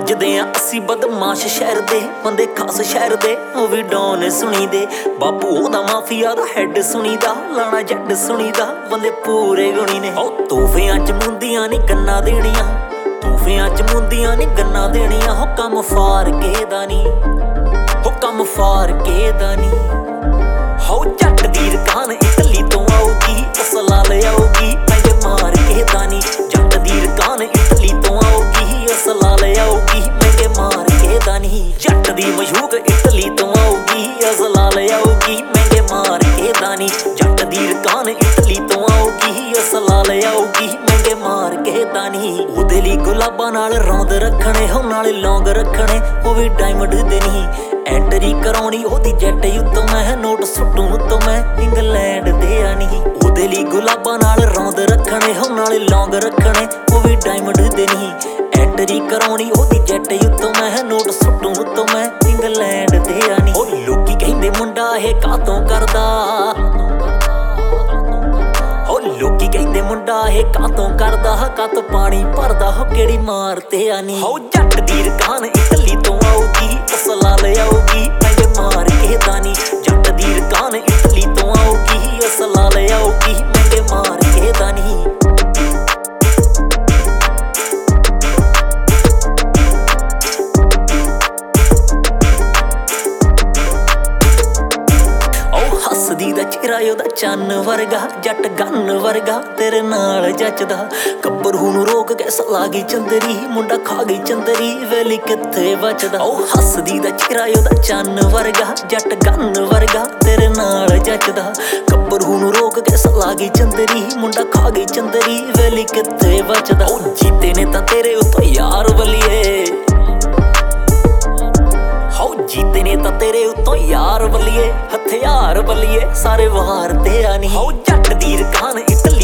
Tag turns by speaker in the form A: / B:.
A: ਵੱਜਦੇ ਆ ਅਸੀਂ ਬਦਮਾਸ਼ ਸ਼ਹਿਰ ਦੇ ਬੰਦੇ ਖਾਸ ਸ਼ਹਿਰ ਦੇ ਉਹ ਵੀ ਡੌਨ ਸੁਣੀ ਦੇ ਬਾਪੂ ਉਹਦਾ ਮਾਫੀਆ ਦਾ ਹੈਡ ਸੁਣੀਦਾ ਲਾਣਾ ਜੱਟ ਸੁਣੀਦਾ ਬੰਦੇ ਪੂਰੇ ਗੁਣੀ ਨੇ ਉਹ ਤੋਹਫਿਆਂ ਚ ਮੁੰਦੀਆਂ ਨੀ ਗੰਨਾ ਦੇਣੀਆਂ ਤੋਹਫਿਆਂ ਚ ਮੁੰਦੀਆਂ ਨੀ ਗੰਨਾ ਦੇਣੀਆਂ ਹੋ ਕੰਮ ਫਾਰ ਕੇ ਦਾ ਨੀ ਹੋ ਕੰਮ ਫਾਰ ਕੇ ਦਾ ਨੀ ਹੋ ਜੱਟ ਦੀ ਰਕਾਨ ਇਟਲੀ ਤੋਂ ਆਉਗੀ ਅਸਲਾ ਲਿਆਉਗੀ ਪੈਂਦੇ ਮਾਰ ਕੇ ਦਾ ਨੀ ਜੱਟ ਦੀ ਰਕਾਨ ਇਟਲੀ ਤੋਂ ਆਉਗੀ ਅਸਲਾ ਲਿਆਉਗੀ ਪੈਂਦੇ ਮਾਰ ਕੇ ਦਾ ਨੀ ਜੱਟ ਦੀ ਮਸ਼ੂਕ ਇਟਲੀ ਤੋਂ ਆਉਗੀ ਅਸਲਾ ਲਿਆਉਗੀ ਪੈਂਦੇ ਮਾਰ ਕੇ ਦਾ ਨੀ ਜੱਟ ਦੀ ਰਕਾਨ ਇਟਲੀ ਤੋਂ ਆਉਗੀ ਅਸਲਾ ਲਿਆਉਗੀ ਪੈਂਦੇ ਮਾਰ ਕੇ ਦਾ ਨੀ ਉਹਦੇ ਲਈ ਗੁਲਾਬਾਂ ਨਾਲ ਰੌਂਦ ਰੱਖਣੇ ਹੋ ਨਾਲੇ ਲੌਂਗ ਰੱਖਣੇ ਉਹ ਵੀ ਡਾਇਮੰਡ ਦੇ ਨਹੀਂ ਐਂਟਰੀ ਕਰਾਉਣੀ ਉਹਦੀ ਜੱਟ ਉੱਤੋਂ ਮੈਂ ਨੋਟ ਸੁੱਟੂ ਉੱਤੋਂ ਮੈਂ ਇੰਗਲੈਂਡ ਦੇ ਆ ਨਹੀਂ ਉਹਦੇ ਲਈ ਗੁਲਾਬਾਂ ਨਾਲ ਰੌਂਦ ਰੱਖਣੇ ਹੋ ਨਾਲੇ ਲੌਂਗ ਰੱਖਣੇ ਉਹ ਵੀ ਡਾਇਮੰਡ ਦੇ ਨਹੀਂ ਐਂਟਰੀ ਕਰਾਉਣੀ ਉਹਦੀ ਜੱਟ ਉੱਤੋਂ ਮੈਂ ਨੋਟ ਸੁੱਟੂ ਉੱਤੋਂ ਮੈਂ ਇੰਗਲੈਂਡ ਦੇ ਆ ਨਹੀਂ ਉਹ ਲੋਕੀ ਕਹਿੰਦੇ ਮੁੰਡਾ ਇਹ ਕਾਤੋਂ ਕਰਦਾ ਉਹ ਲੋਕੀ ਕਹਿੰਦੇ ਮੁੰਡਾ ਇਹ ਕਾਤੋਂ ਕਰਦਾ ਕੱਤ ਪਾਣੀ ਭਰਦਾ ਹੋ ਕਿਹੜੀ ਮਾਰ ਤੇ ਆ ਨਹੀਂ ਹੋ ਜੱਟ ਦੀ ਰਕਾਨ ਇਟਲੀ ਤੋਂ ਆਉਗੀ ਅਸਲਾ ਲਿਆਉਗੀ ਪੈਂਦੇ ਮਾਰ ਕੇ ਦਾ ਨੀ ਜੱਟ ਦੀ ਰਕਾਨ ਇਟਲੀ ਤੋਂ ਆਉਗੀ ਅਸਲਾ ਲਿਆਉਗੀ ਪੈਂਦੇ ਮਾਰ ਕੇ ਦਾ ਨੀ ਹੱਸਦੀ ਦਾ ਚਿਹਰਾ ਉਹਦਾ ਚੰਨ ਵਰਗਾ ਜੱਟ ਗੰਨ ਵਰਗਾ ਤੇਰੇ ਨਾਲ ਜੱਚਦਾ ਗੱਭਰੂ ਨੂੰ ਰੋਕ ਕੇ ਸਲਾ ਗਈ ਚੰਦਰੀ ਮੁੰਡਾ ਖਾ ਗਈ ਚੰਦਰੀ ਵੇਲੀ ਕਿੱਥੇ ਬਚਦਾ ਉਹ ਹੱਸਦੀ ਦਾ ਚਿਹਰਾ ਉਹਦਾ ਚੰਨ ਵਰਗਾ ਜੱਟ ਗੰਨ ਵਰਗਾ ਤੇਰੇ ਨਾਲ ਜੱਚਦਾ ਗੱਭਰੂ ਨੂੰ ਰੋਕ ਕੇ ਸਲਾ ਗਈ ਚੰਦਰੀ ਮੁੰਡਾ ਖਾ ਗਈ ਚੰਦਰੀ ਵੇਲੀ ਕਿੱਥੇ ਬਚਦਾ ਉਹ ਜੀਤੇ ਨੇ ਤਾਂ ਤੇਰੇ ਉੱਤੋਂ ਯਾਰ ਵਲੀਏ ਹੋ ਜੀਤੇ ਨੇ ਤਾਂ ਤੇਰੇ ਉੱਤੋਂ ਯਾਰ ਬੱਲੀਏ ਹਥਿਆਰ ਬੱਲੀਏ ਸਾਰੇ ਵਾਰ ਤੇ ਆ ਨਹੀਂ ਹੋ ਜੱਟ ਦੀ ਰਕਾਨ ਇਟਲੀ